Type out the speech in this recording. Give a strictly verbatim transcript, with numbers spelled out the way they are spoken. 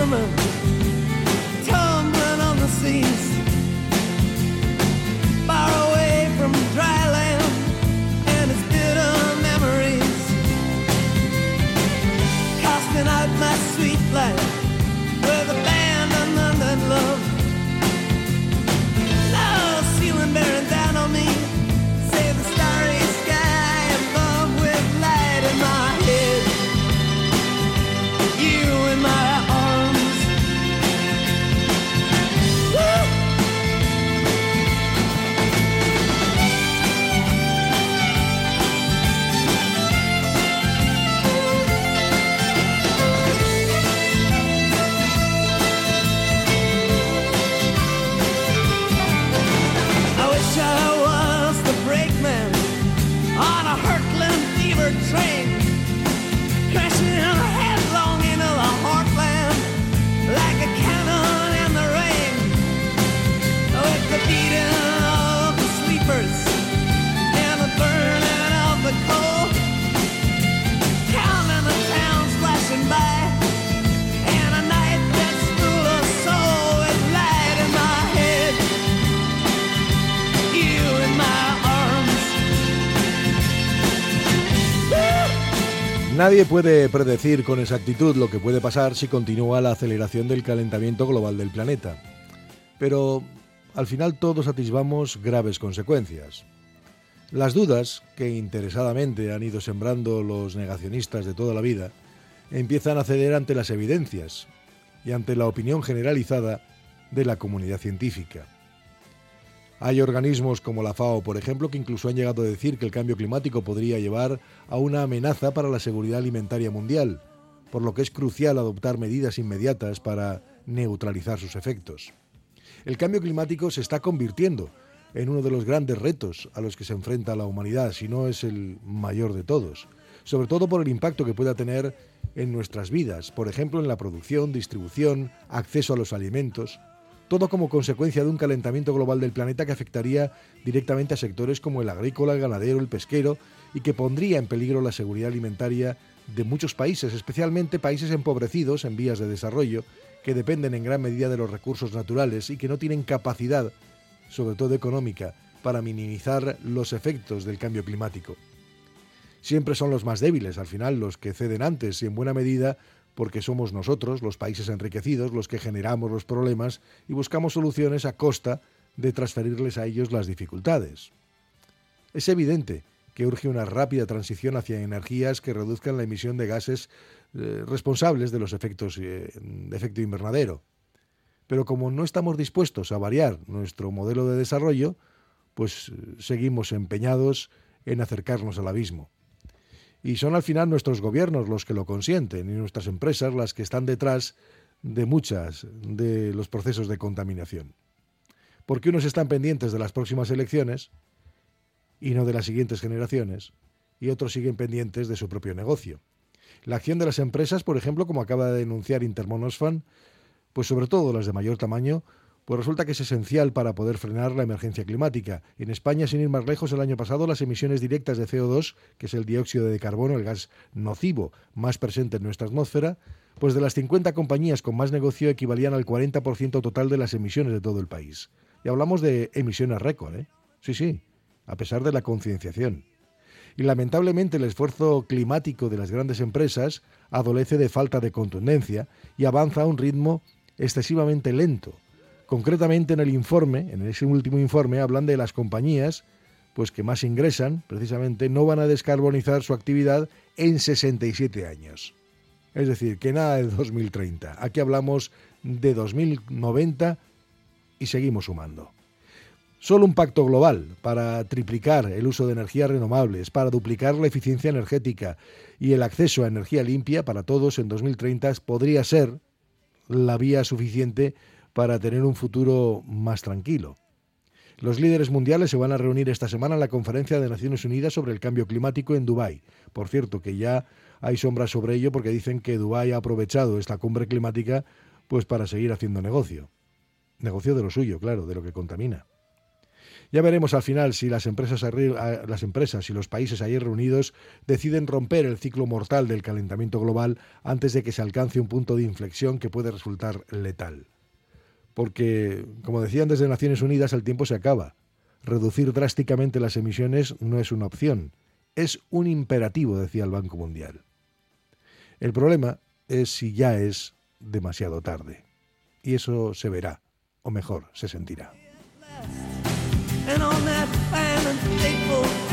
fishermen tumbling on the seas, far away from dry land and its bitter memories, casting out my sweet life with abandonment and love. Now ceiling bearing down on me, save the starry sky above with light in my head, you in my arms. Woo! I wish I was the brakeman on a hurtling fever train, crashing headlong into the heartland like a cannon in the rain, with the beating of the sleepers and the burning of the coal, counting the towns flashing by, and a night that's full of soul with light in my head, you in my arms. Woo! Nadie puede predecir con exactitud lo que puede pasar si continúa la aceleración del calentamiento global del planeta. Pero al final todos atisbamos graves consecuencias. Las dudas, que interesadamente han ido sembrando los negacionistas de toda la vida, empiezan a ceder ante las evidencias y ante la opinión generalizada de la comunidad científica. Hay organismos como la FAO, por ejemplo, que incluso han llegado a decir que el cambio climático podría llevar a una amenaza para la seguridad alimentaria mundial, por lo que es crucial adoptar medidas inmediatas para neutralizar sus efectos. El cambio climático se está convirtiendo en uno de los grandes retos a los que se enfrenta la humanidad, si no es el mayor de todos, sobre todo por el impacto que pueda tener en nuestras vidas, por ejemplo en la producción, distribución, acceso a los alimentos, todo como consecuencia de un calentamiento global del planeta que afectaría directamente a sectores como el agrícola, el ganadero, el pesquero, y que pondría en peligro la seguridad alimentaria de muchos países, especialmente países empobrecidos en vías de desarrollo, que dependen en gran medida de los recursos naturales y que no tienen capacidad, sobre todo económica, para minimizar los efectos del cambio climático. Siempre son los más débiles, al final, los que ceden antes y en buena medida porque somos nosotros, los países enriquecidos, los que generamos los problemas y buscamos soluciones a costa de transferirles a ellos las dificultades. Es evidente que urge una rápida transición hacia energías que reduzcan la emisión de gases eh, responsables de los efectos eh, de efecto invernadero. Pero como no estamos dispuestos a variar nuestro modelo de desarrollo, pues eh, seguimos empeñados en acercarnos al abismo. Y son al final nuestros gobiernos los que lo consienten y nuestras empresas las que están detrás de muchas de los procesos de contaminación. Porque unos están pendientes de las próximas elecciones y no de las siguientes generaciones, y otros siguen pendientes de su propio negocio. La acción de las empresas, por ejemplo, como acaba de denunciar Intermonosfan, pues sobre todo las de mayor tamaño, pues resulta que es esencial para poder frenar la emergencia climática. En España, sin ir más lejos, el año pasado las emisiones directas de C O dos, que es el dióxido de carbono, el gas nocivo más presente en nuestra atmósfera, pues de las cincuenta compañías con más negocio equivalían al cuarenta por ciento total de las emisiones de todo el país. Y hablamos de emisiones récord, ¿eh? Sí, sí, a pesar de la concienciación. Y lamentablemente el esfuerzo climático de las grandes empresas adolece de falta de contundencia y avanza a un ritmo excesivamente lento. Concretamente en el informe, en ese último informe, hablan de las compañías pues que más ingresan, precisamente, no van a descarbonizar su actividad en sesenta y siete años. Es decir, que nada de dos mil treinta. Aquí hablamos de dos mil noventa y seguimos sumando. Solo un pacto global para triplicar el uso de energías renovables, para duplicar la eficiencia energética y el acceso a energía limpia para todos en dos mil treinta podría ser la vía suficiente para tener un futuro más tranquilo. Los líderes mundiales se van a reunir esta semana en la Conferencia de Naciones Unidas sobre el Cambio Climático en Dubái. Por cierto, que ya hay sombras sobre ello porque dicen que Dubái ha aprovechado esta cumbre climática pues para seguir haciendo negocio. Negocio de lo suyo, claro, de lo que contamina. Ya veremos al final si las empresas, las empresas y los países allí reunidos deciden romper el ciclo mortal del calentamiento global antes de que se alcance un punto de inflexión que puede resultar letal. Porque, como decían desde Naciones Unidas, el tiempo se acaba. Reducir drásticamente las emisiones no es una opción, es un imperativo, decía el Banco Mundial. El problema es si ya es demasiado tarde. Y eso se verá, o mejor, se sentirá. And on that fine and fateful